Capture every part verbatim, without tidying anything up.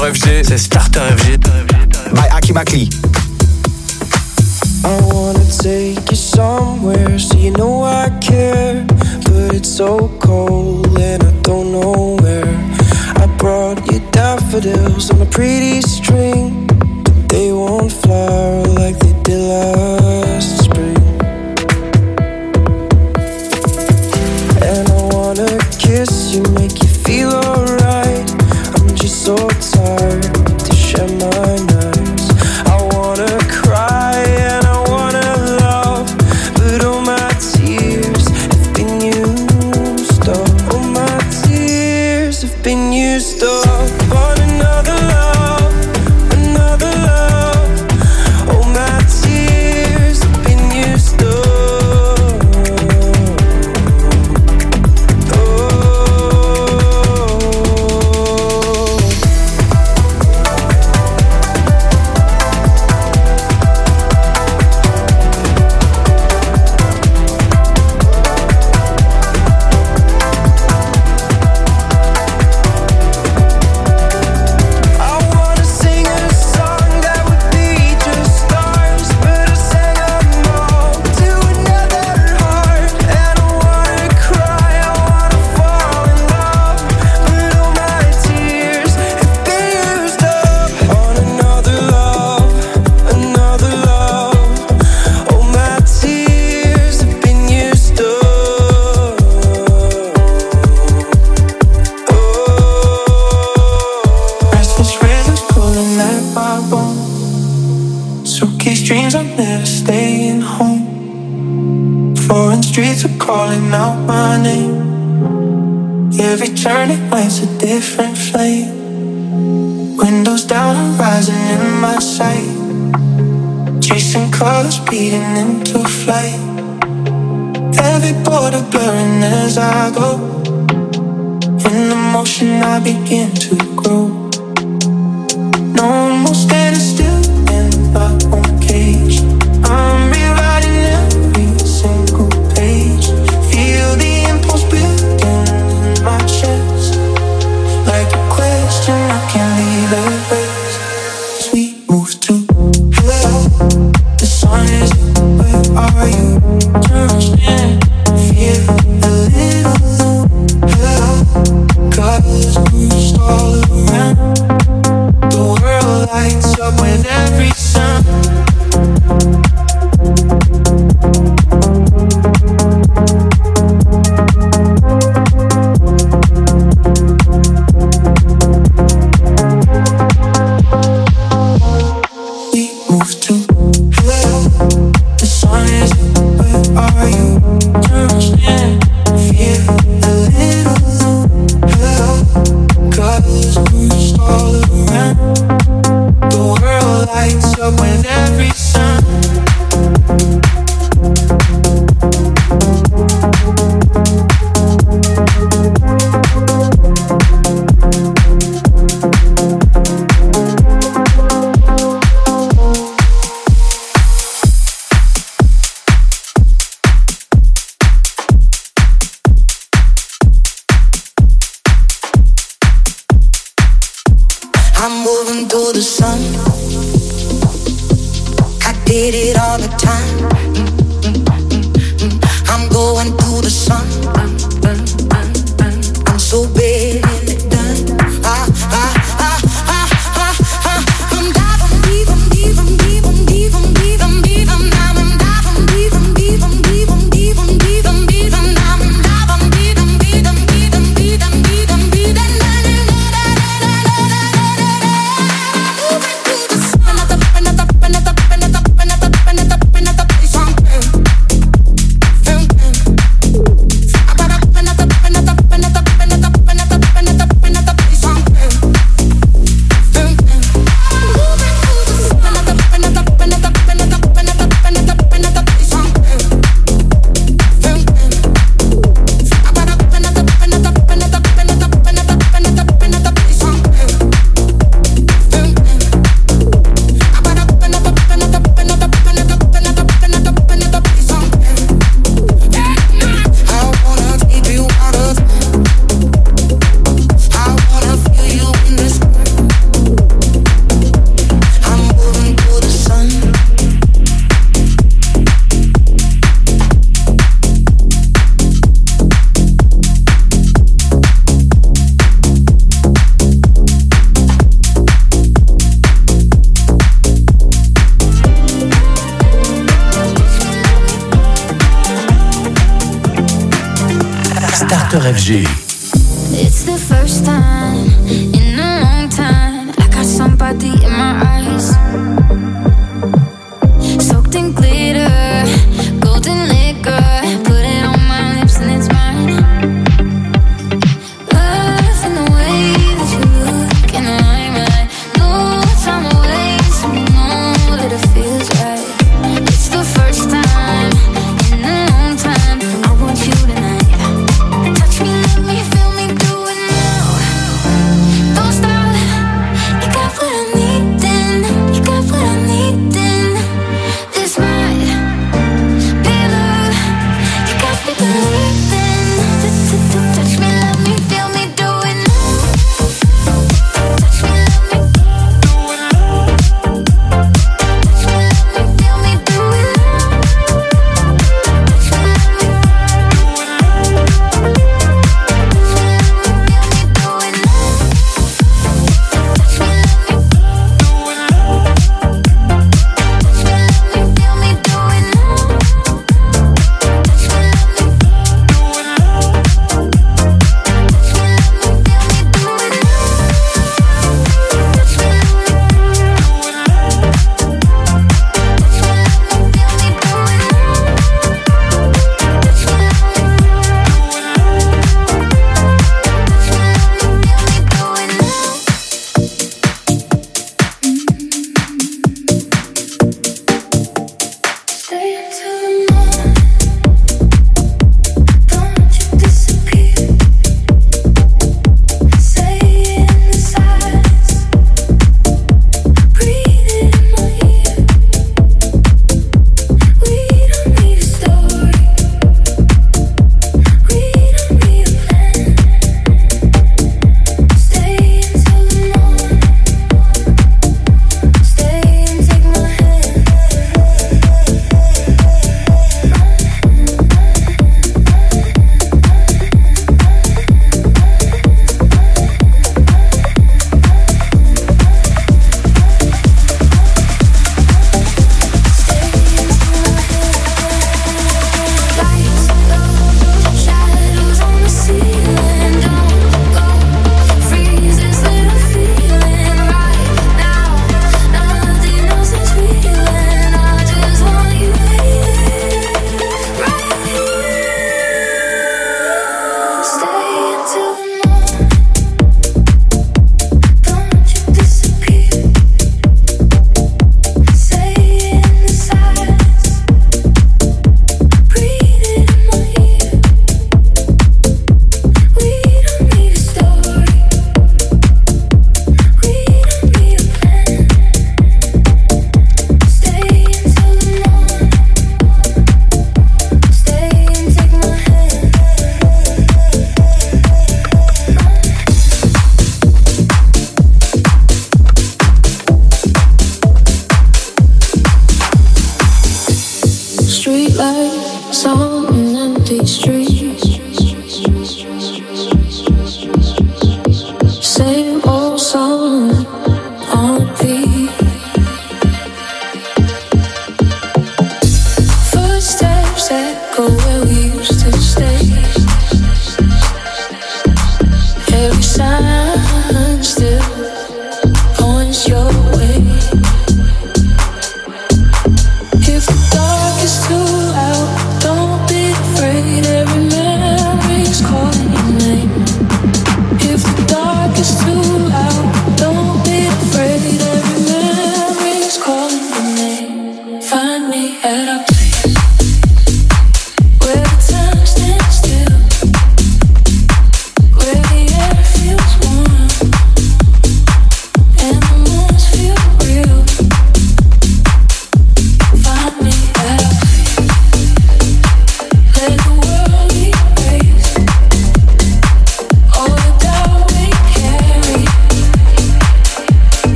F G, c'est Starter F G by Aki Makli. I wanna take you somewhere so you know I care, but it's so cold and I don't know where. I brought you daffodils on a pretty string, but they won't flower like they did last spring. And I wanna kiss you, make you feel alright. I'm just so tired to share my nights. I wanna cry and I wanna love, but all my tears have been used up. All my tears have been used up on another love, another love. All my tears have been used up. Calling out my name. Every turning light's a different flame. Windows down, horizon in my sight. Chasing colors, beating into flight. Every border blurring as I go. In the motion I begin to grow. No more standing still in my own cage. I'm rewriting every single page. Feel the impulse building in my chest, like a question I can't leave erased. As we move to hello, the sun is, where are you? Understand, feel a little low. Hello, colors burst all around. The world lights up with every sound. F G. It's the first time in a long time I got somebody in my eyes, soaked in glitter, golden liquor, put it on my lips and it's mine. Love in the way that you look in the limelight, no time to waste, we know that it feels right. It's the first time in a long time I want you tonight. Touch me, let me feel me, do it now. Don't stop, you got what I need then, you got what I need then. This might be love, you got me believing. Touch me, let me feel me, do it now. Touch me, let me do it now. Touch me, let me feel me, do it now. Touch me, let me do it now.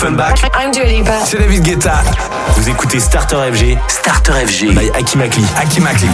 Offenbach. I'm Dua Lipa. C'est David Guetta. Vous écoutez Starter F G. Starter F G. By Hakim Akli. Hakim Akli.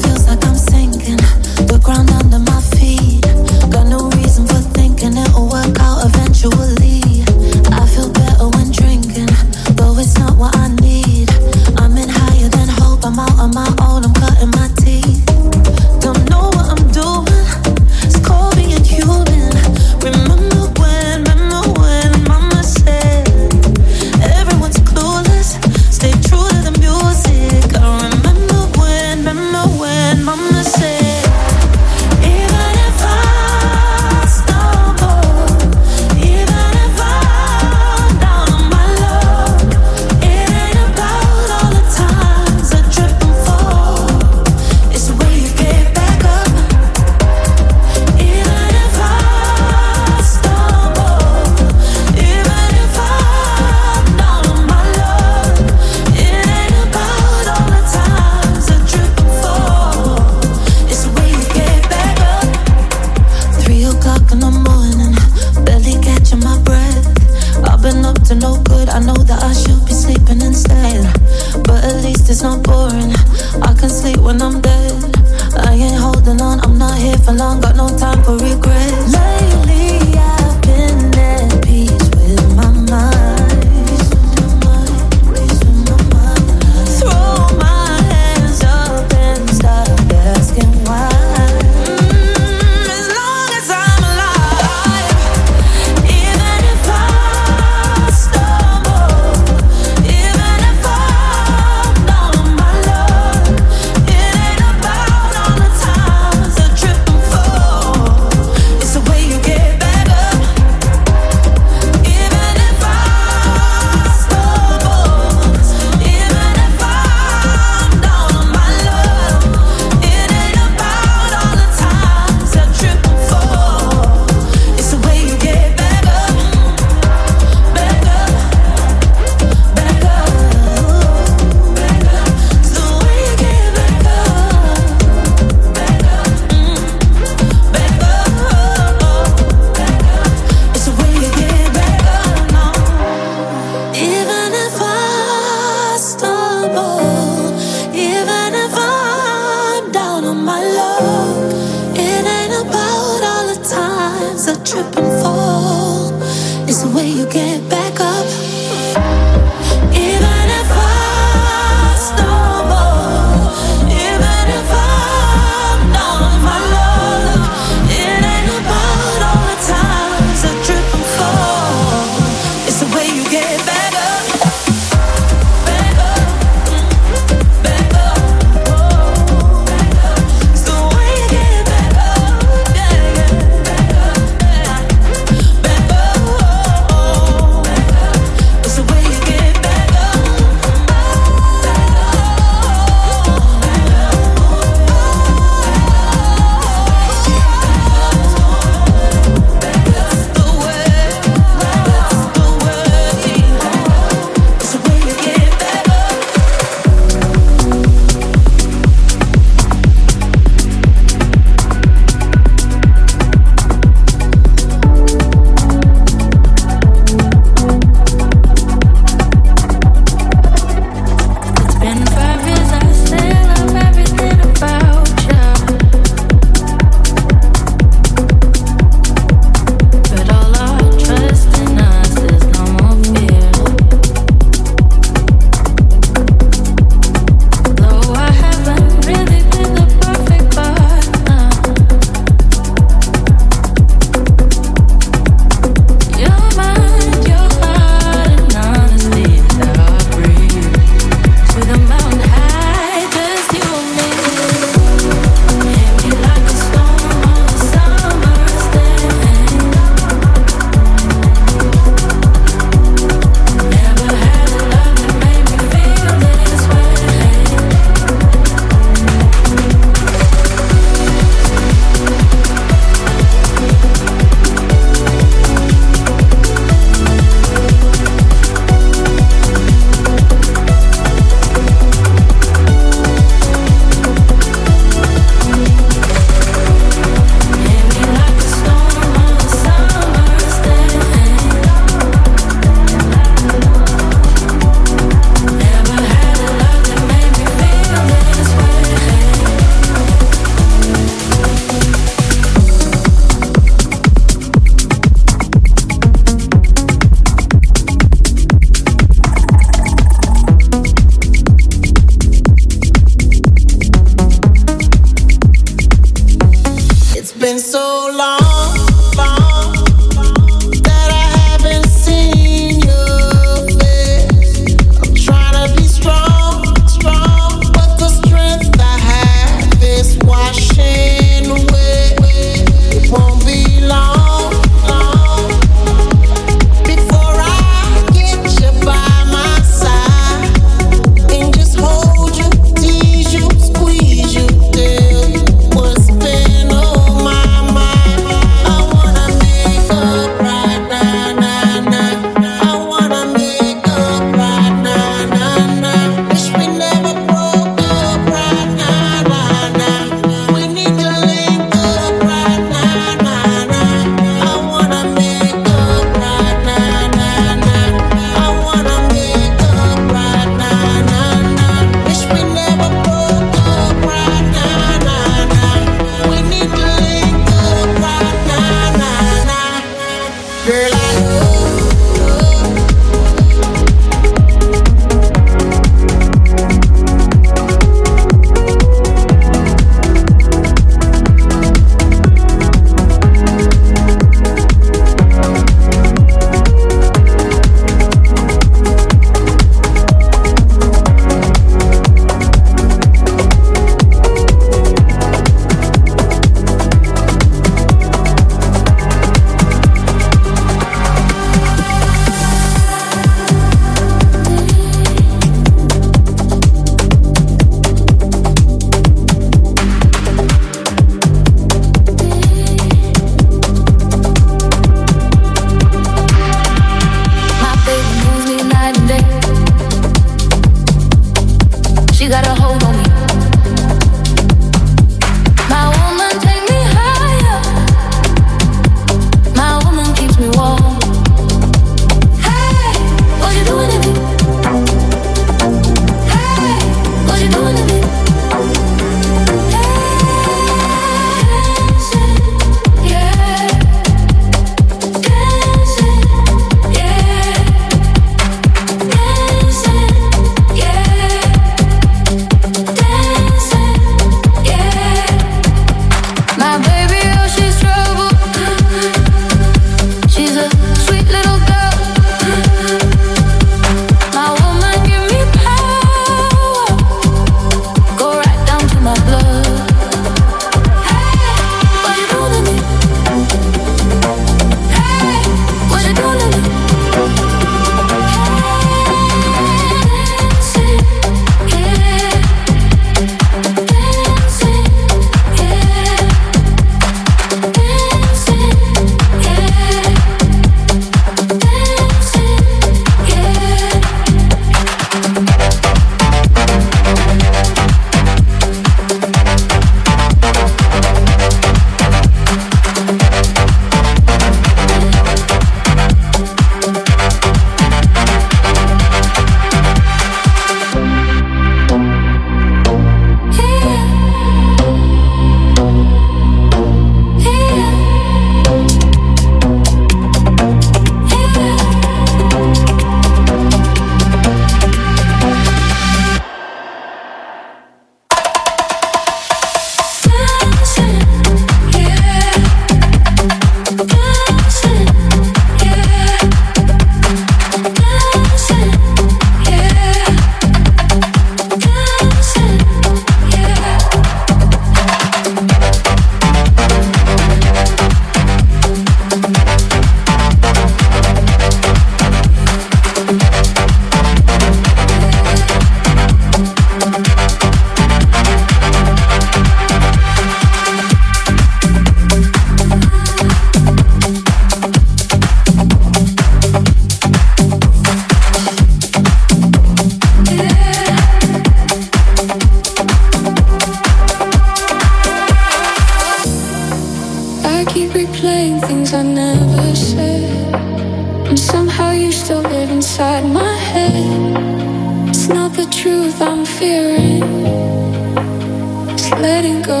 saying things I never said. And somehow you still live inside my head. It's not the truth I'm fearing, it's letting go.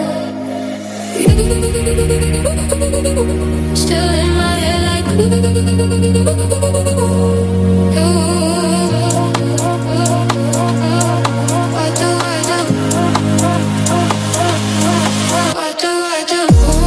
Still in my head like what do I do? What do I do?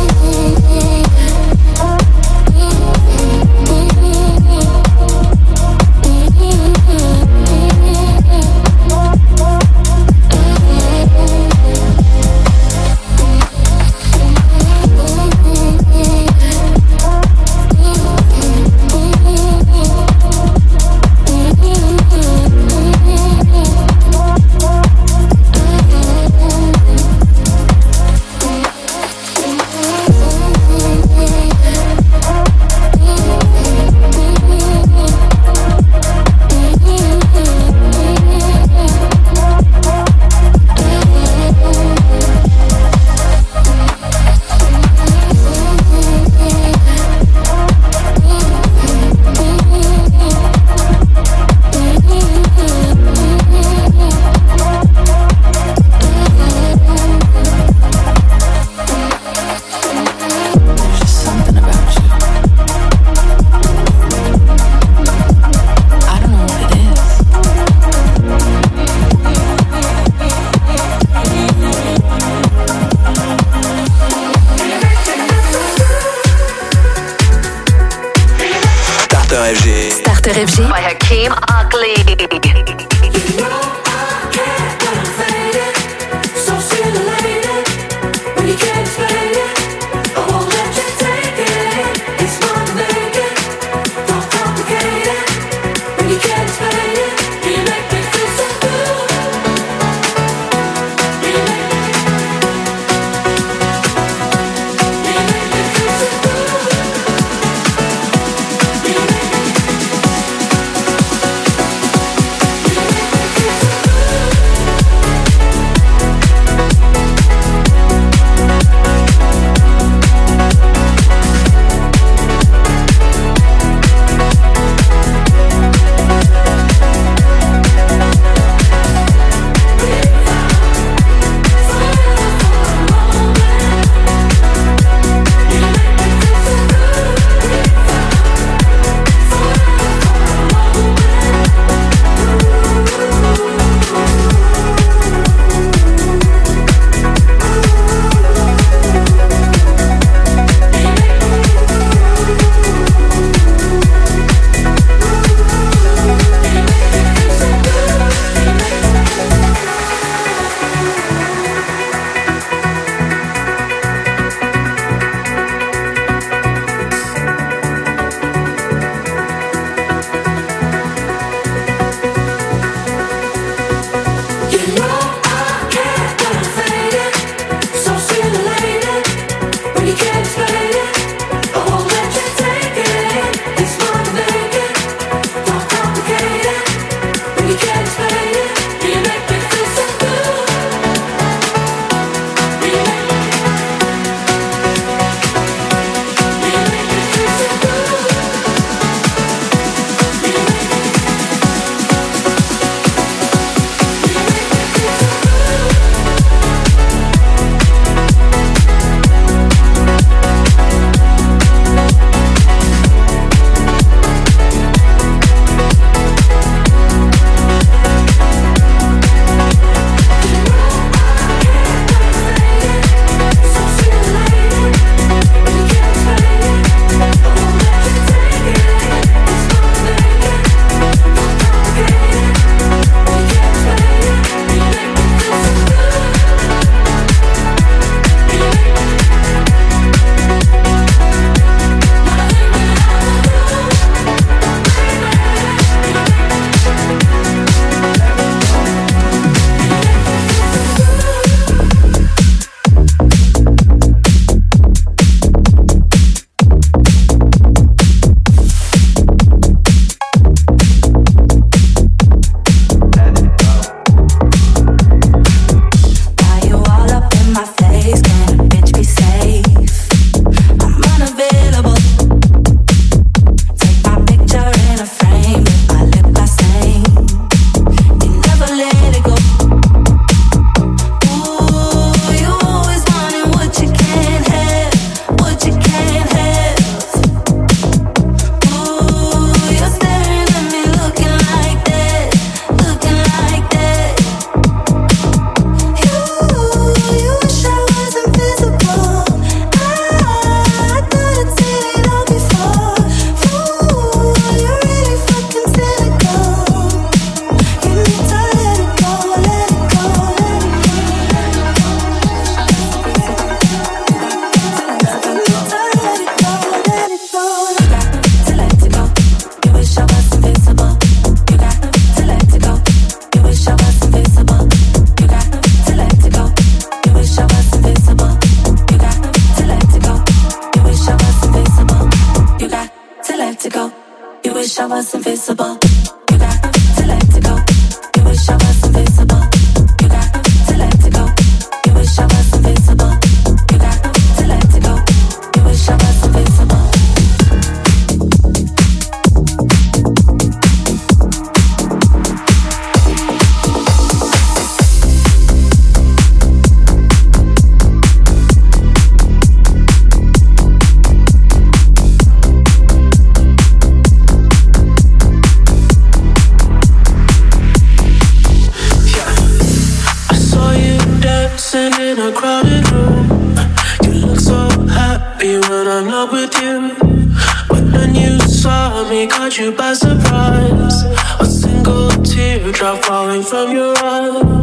Starter F G by Hakeem Ugly. in a crowded room. You look so happy when I'm not with you. But then you saw me, caught you by surprise. A single teardrop falling from your eye.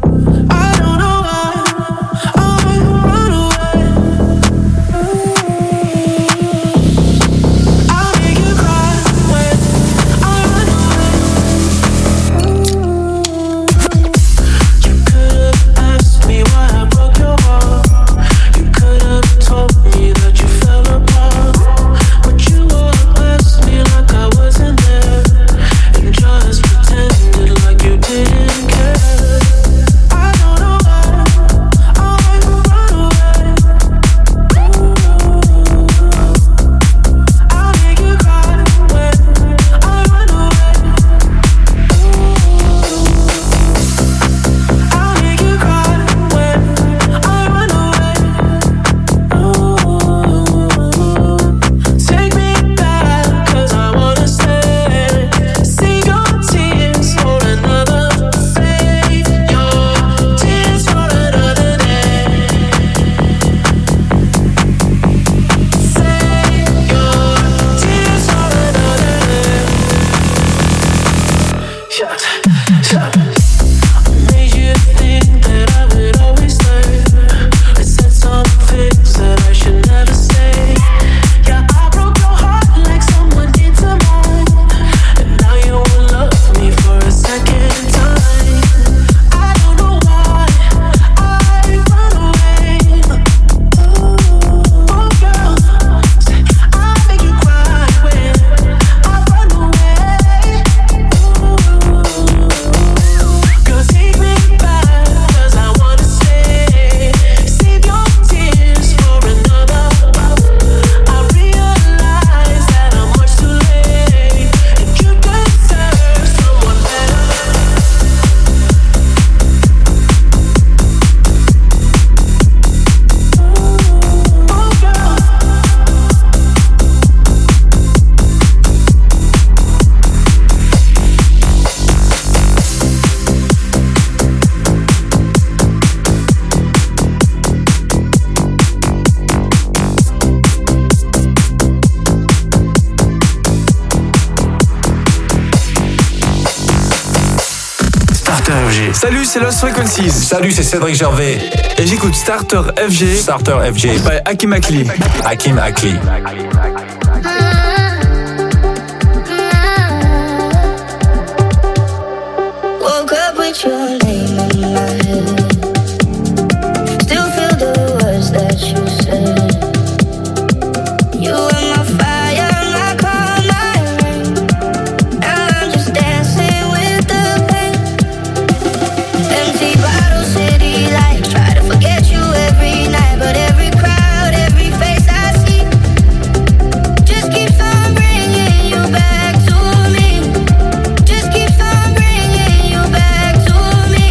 Salut, c'est Lost Frequencies. Salut, c'est Cédric Gervais. Et j'écoute Starter F G. Starter F G. By Hakim Akli. Hakim Akli. Woke up with your name in my head. Still feel the words that you said. You were my fire, my calm, my rain. Now I'm just dancing with the pain. Empty bottle city lights. Try to forget you every night, but every crowd, every face I see just keeps on bringing you back to me. Just keeps on bringing you back to me.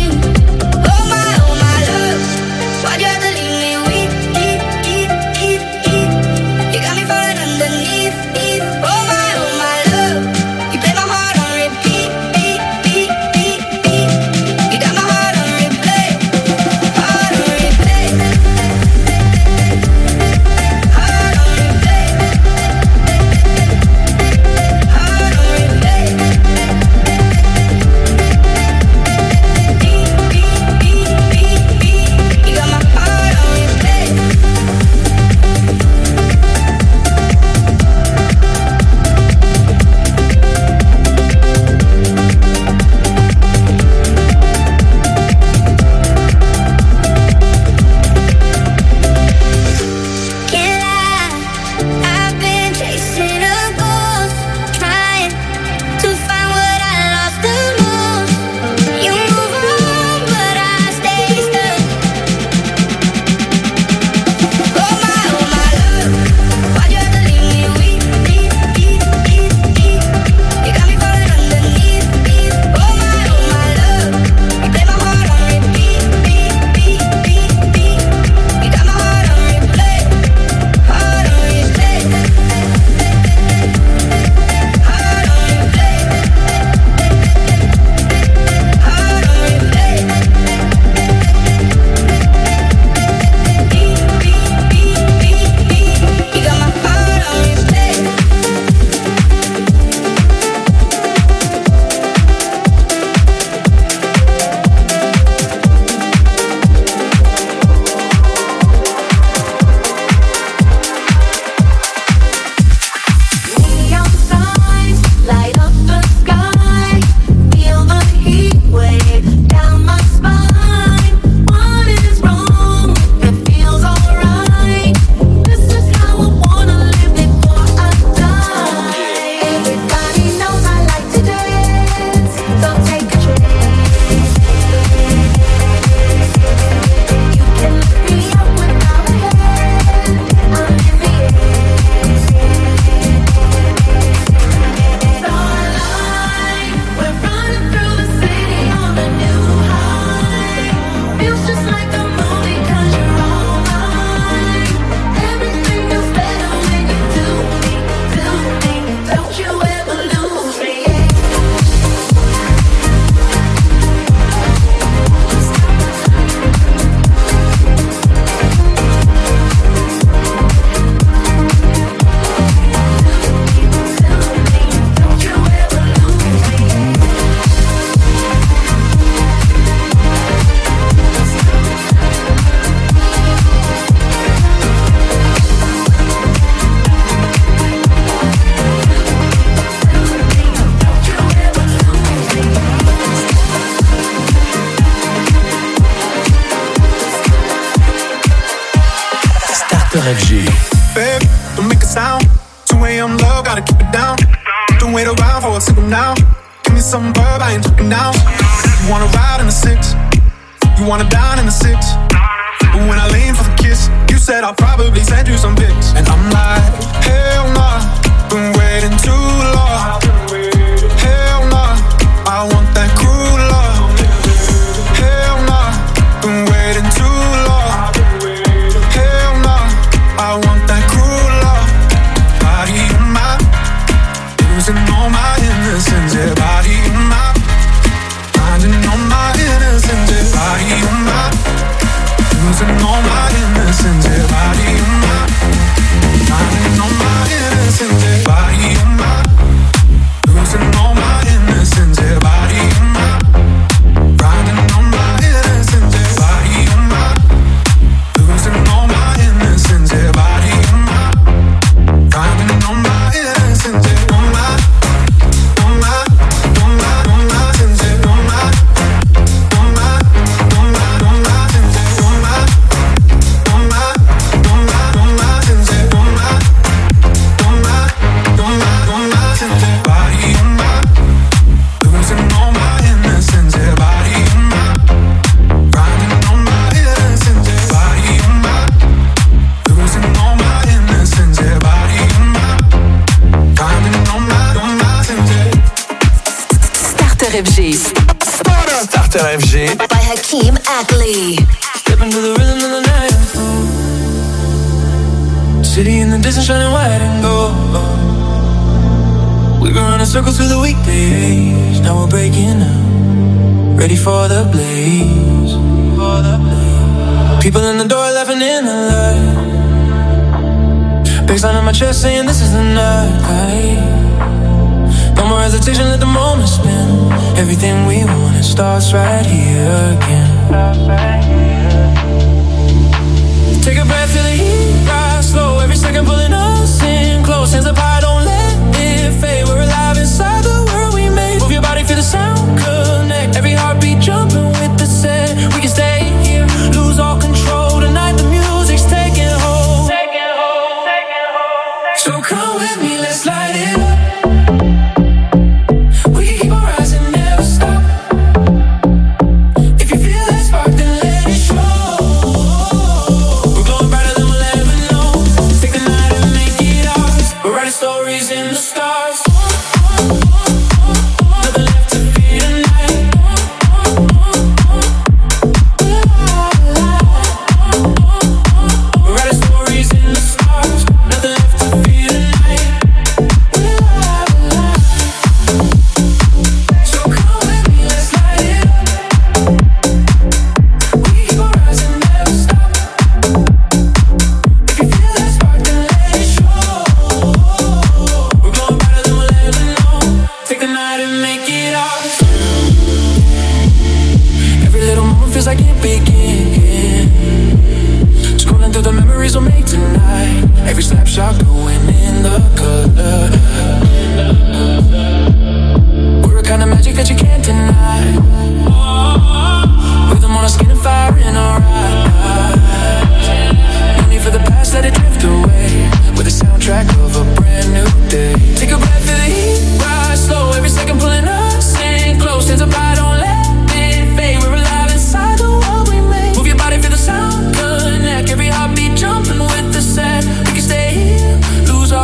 F G. Babe, don't make a sound. two a.m. love, gotta keep it down. Don't wait around for a signal now. Give me some verb, I ain't talking now. You wanna ride in the six, you wanna dine in the six. But when I lean for the kiss, you said I'll probably send you some pics. And I'm like, hell nah, been waiting too long. Hell nah, I want that cruel love. Hell nah, been waiting too long. Hell nah, I want that cruel love. Body of mine, losing all my innocence. Yeah, body of mine, finding all my innocence. Yeah, body of mine, losing all my innocence. Yeah, body of mine, finding all my innocence. Yeah, body of mine, losing all my innocence. Yeah, body of mine, finding all my innocence. Yeah, body of mine, losing all my innocence. Yeah, body of mine, finding all my innocence. Yeah, all my, all my, all my, all my sins. Yeah, all my, all my, all my, all my sins. Yeah, all my, all my, all my, all my sins. Yeah, all my, all my, all my, all my sins. Yeah, body of mine, losing all my innocence. Yeah, body of mine, finding all my innocence. Yeah, body of mine, losing all my innocence. Yeah, body of mine, finding all my, all my sins. Yeah. Starter F G Starter F G. by Hakeem Ackley. Step into the rhythm of the night. City in the distance shining white and gold. We were running circles through the weekdays. Now we're breaking out, ready for the blaze. People in the door laughing in the light. Baseline on my chest saying this is the night. No more hesitation, let the moment spin. Everything we want, it starts right here again. Take a breath, feel the heat rise slow. Every second pulling us in close. Hands up high, don't let it fade. We're alive inside the world we made. Move your body, feel the sound connect. Every heartbeat jumping with the set. We can stay here, lose all control. Tonight the music's taking hold. So come with me, let's light it up. We can keep on rising, never stop. If you feel that spark, then let it show. We're glowing brighter than we'll ever know. Take the night and make it ours. We're writing stories in the stars. Nothing left to fear tonight. We're writing stories in the stars. Nothing left to fear tonight. So come with me, let's light it up. We keep on rising, never stop. If you feel that spark, then let it show. We're glowing brighter than we'll ever know. Take the night and make it ours. Every little moment feels like it began. Scrolling through the memories we'll make tonight. Every snapshot glowing in the color. We're a kind of magic that you can't deny. Rhythm on our skin and fire in our eyes. No need for the past, let it drift away. With the soundtrack of a brand new day. Take a breath, feel the heat rise slow. Every second pulling us in close. Hands up high, don't let it fade. We're alive inside the world we made. Move your body, feel the sound connect. Every heartbeat jumping with the set. We can stay here, lose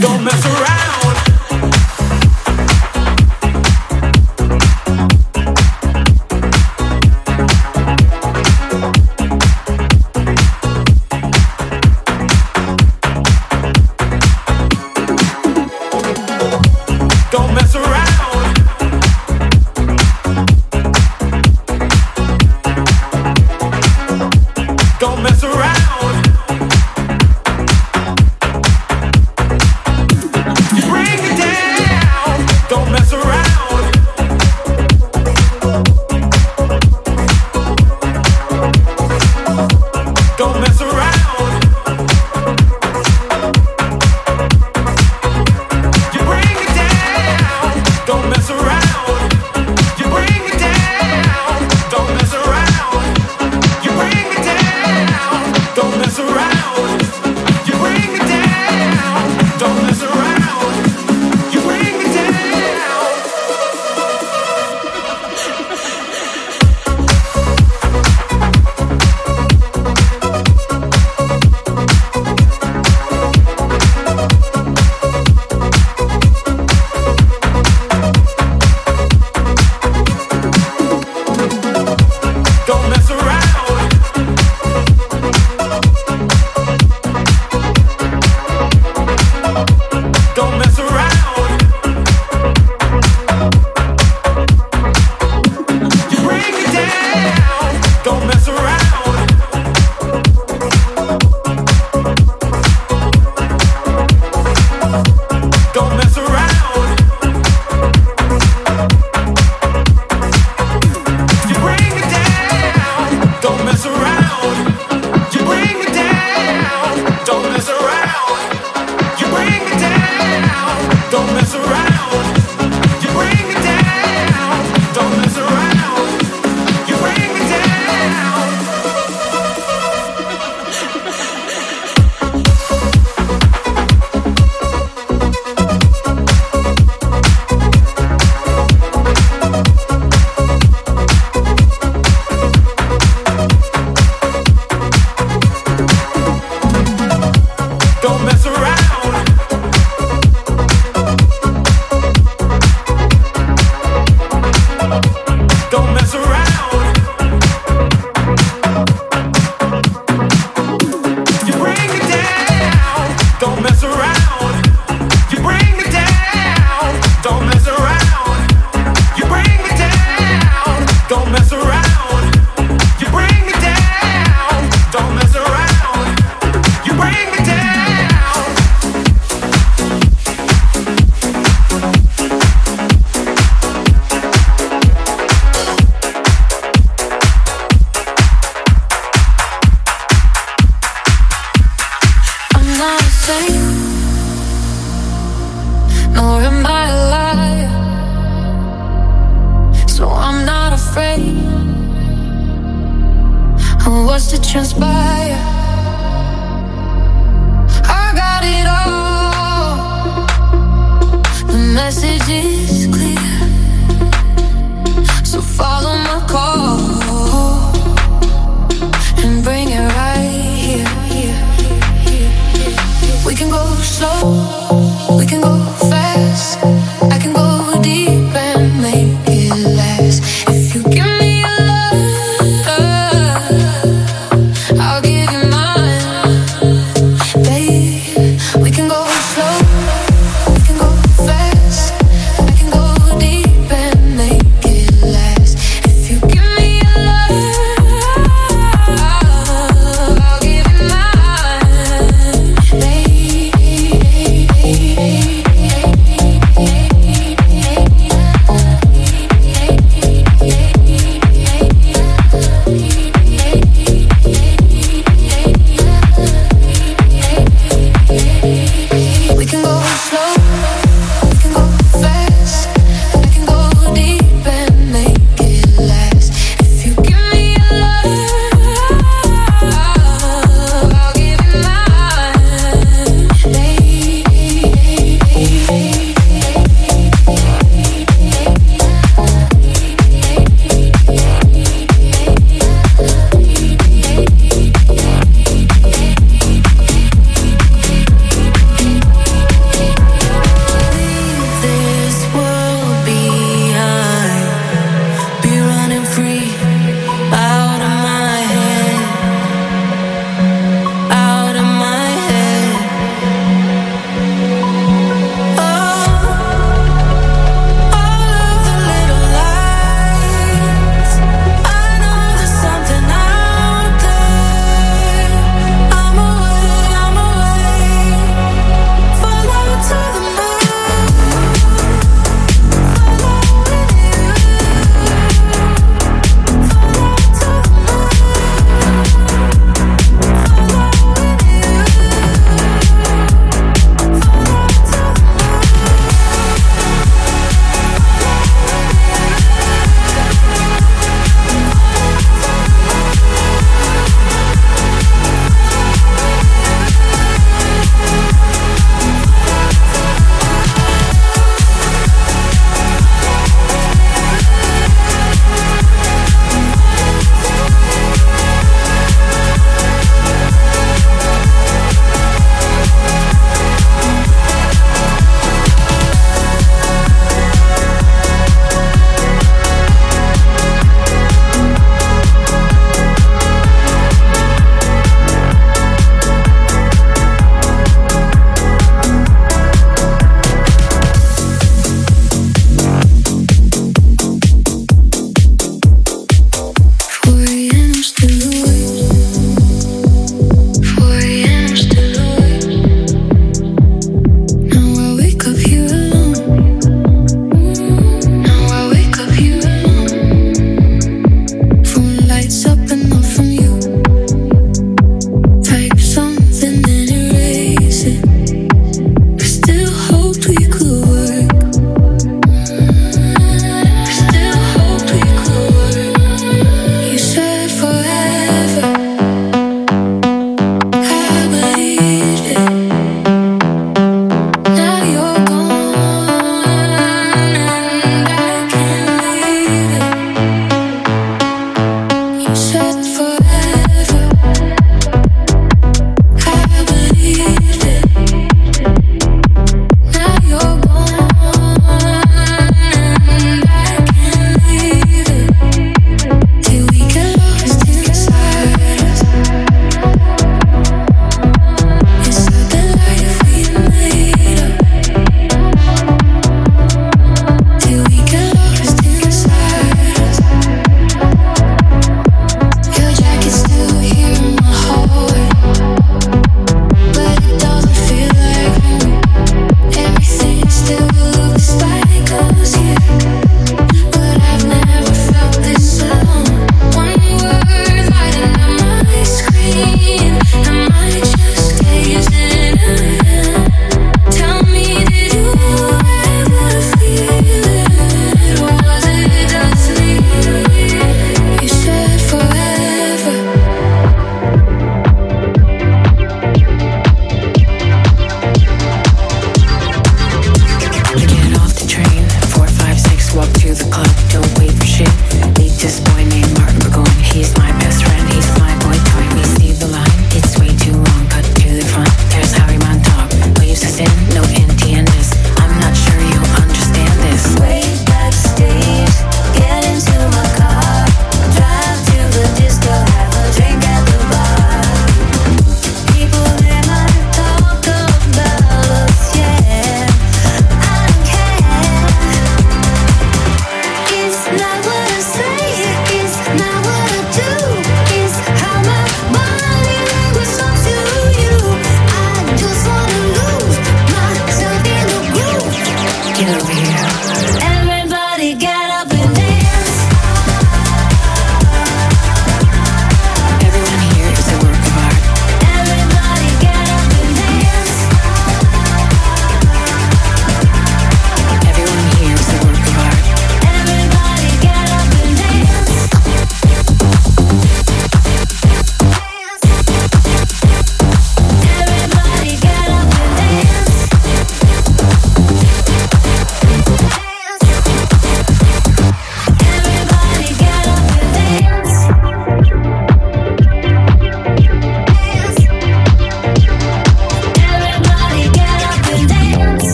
Don't mess around. Don't mess around. Don't mess around. You bring it down. Don't mess around. Don't mess around. You bring it down. Don't mess around. You bring it down. Don't mess around. You bring it down. Don't mess around. You bring it down. Don't mess around. You bring it down. Don't mess around. Don't mess around. You bring it down. Don't mess around. Don't mess around. You bring it down. Don't mess around. You bring it down. Don't mess around. You bring it down. Don't mess around. You bring it down. Don't mess around. You bring it down. Don't mess around. Don't mess around. You bring it down. Don't mess around. You bring it down. Don't mess around. You bring it down. Don't mess around. You bring it down. Don't mess around. You bring it down. I'm not a saint, nor am I a liar, so I'm not afraid of what's to transpire. I got it all. The message is clear, so follow my call and bring it right here. We can go slow, we can go fast. I can go deep and make it last. If you give me your love, I'll give you mine. Babe, we can go slow, we can go fast. I can go deep and make it last. If you give me your love, I'll give you mine. Babe,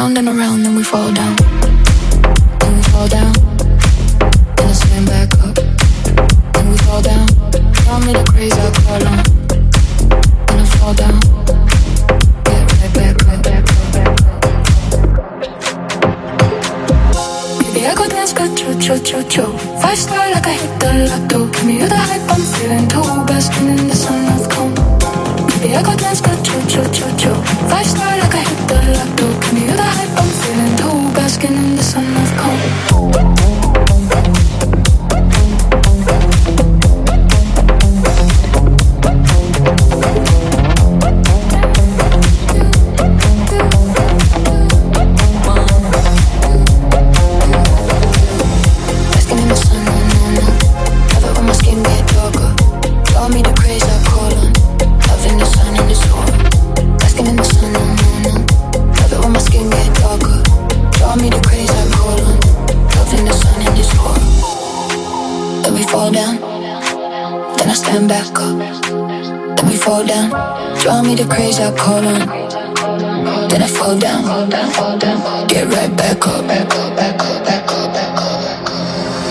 around and around, then we fall down. Then we fall down, then I stand back up. Then we fall down, tell me the craze I call on. Then I fall down, get right back up, back up, back up. Baby, I go dance, go cho cho cho cho. Five star like I hit the lotto. Give me all the hype, I'm feeling too. Basking in the sun of calm. Baby, I go dance, go cho cho cho cho. Five star like I hit the lotto. Give me all the hype, I'm feeling too. Basking in the sun of calm. Back up, then we fall down. Draw me the craze I call on. Then I fall down, fall down, fall down. Get right back up, back up, back up, back up, back up, back up.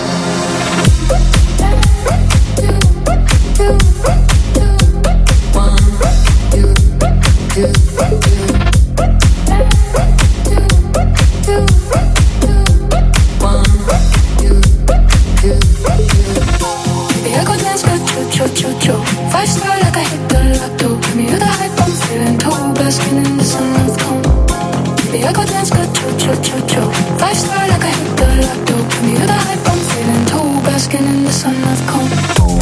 One, two, two, two. Five star like I hit the lotto. Give me all the hype, I'm feeling too. Basking in the sun of calm. Baby, I go dance, go cho cho cho cho. Five star like I hit the lotto. Give me all the hype, I'm feeling too. Basking in the sun of calm.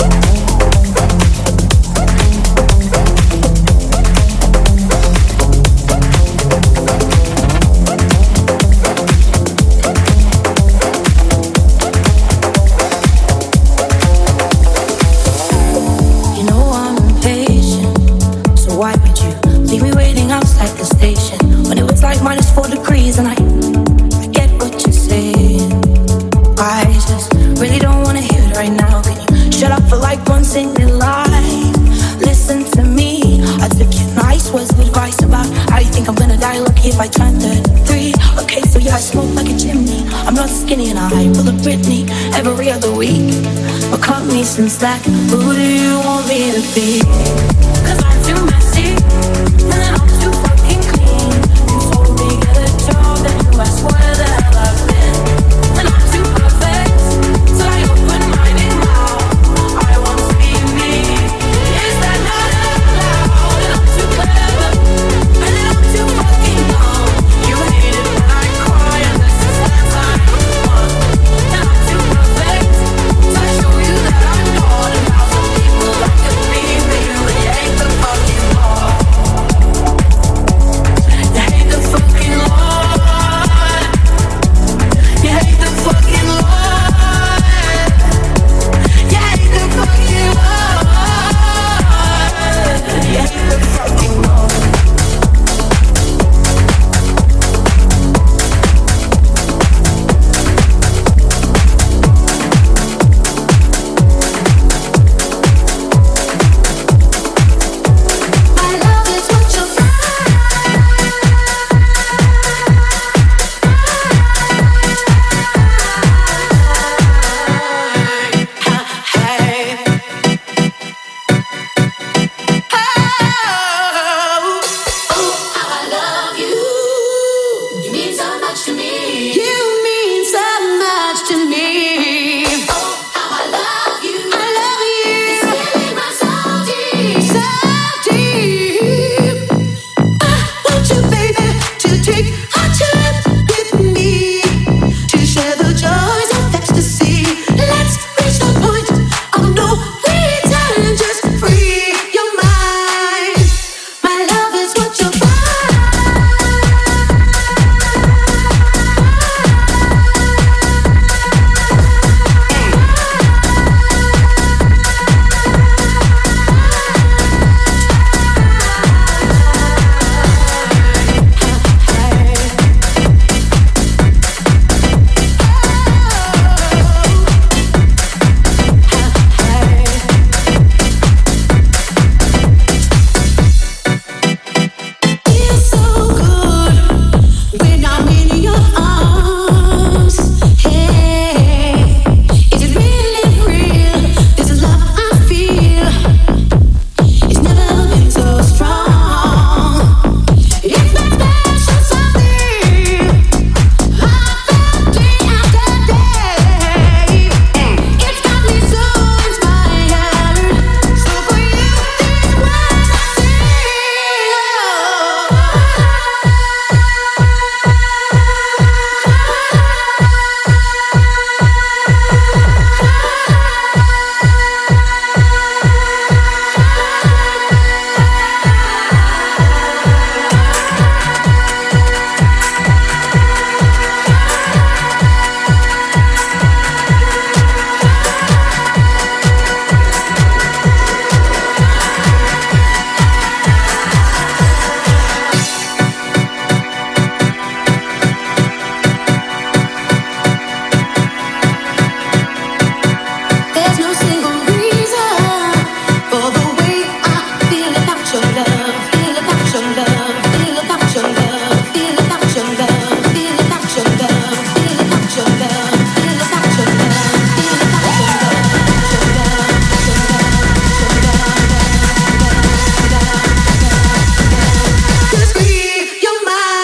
And I, I get what you're saying. I just really don't wanna hear it right now. Can you shut up for like once in your life? Listen to me. I took your nice words of advice about how you think I'm gonna die lucky if I turn thirty-three. Okay, so yeah, I smoke like a chimney. I'm not skinny and I pull a Britney every other week. But cut me some slack. Who do you want me to be? Cause I'm too messy, and then I'm too fucking clean. You told me get a job, then you asked where the hell I've been. And I'm too perfect, so I open my big mouth. I want to be me. Is that not allowed? And I'm too clever, and then I'm too fucking dumb. You hate it when I cry, and this is the time for fun. And I'm too perfect, so I show you that I'm not. And now some people like to be me, but you hate the fucking law. You hate the fucking law. You hate the fucking law. You hate the fucking law. You hate the fucking law. My love is what you find. Oh, how I love you. You mean so much to me. You mean so much to me. Oh, how I love you. I love you. It's feeling my soul deep. So deep. I want you, baby, to take